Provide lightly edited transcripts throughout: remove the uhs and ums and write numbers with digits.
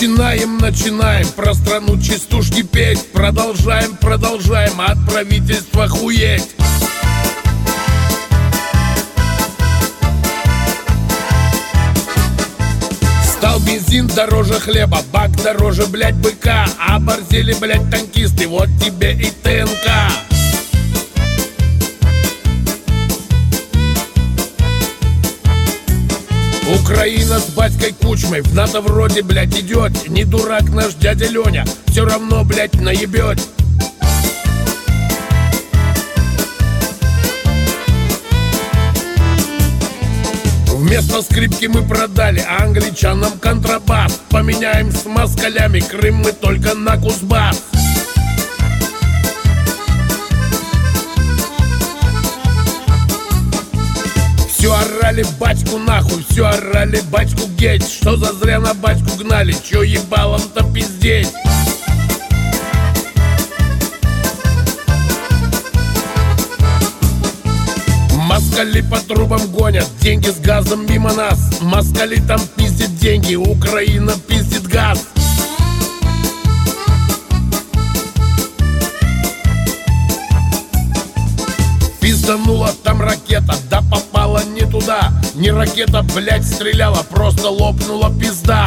Начинаем про страну частушки петь. Продолжаем, от правительства хуеть. Стал бензин дороже хлеба, бак дороже, блять, быка. Оборзели, блять, танкисты, вот тебе и ТНК. Украина с батькой Кучмой в НАТО вроде, блядь, идет. Не дурак наш дядя Леня, все равно, блядь, наебет. Вместо скрипки мы продали англичанам контрабас. Поменяем с москалями Крым мы только на Кузбасс. Все орали батьку нахуй, все орали батьку геть. Что за зря на батьку гнали, че ебалом-то пиздеть? Москали по трубам гонят, деньги с газом мимо нас. Москали там пиздят деньги, Украина пиздит газ. Пизданула там ракета, да попала не туда. Не ракета, блять, стреляла, просто лопнула пизда.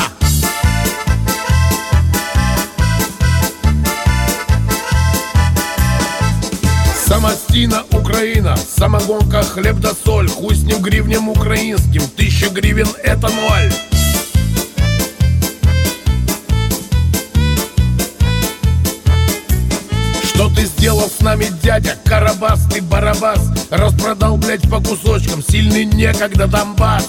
Самостийна Украина, самогонка, хлеб да соль. Хуй с ним гривнем украинским, 1000 гривен это ноль. Что ты сделал с нами, дядя? Карабас, ты Барабас. Распродал, блять, по кусочкам, сильный некогда Донбасс.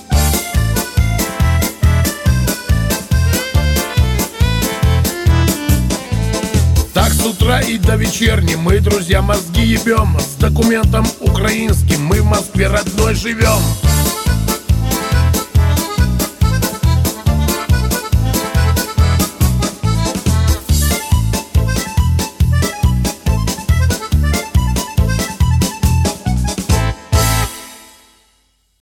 Так с утра и до вечерни мы, друзья, мозги ебем. С документом украинским мы в Москве родной живем.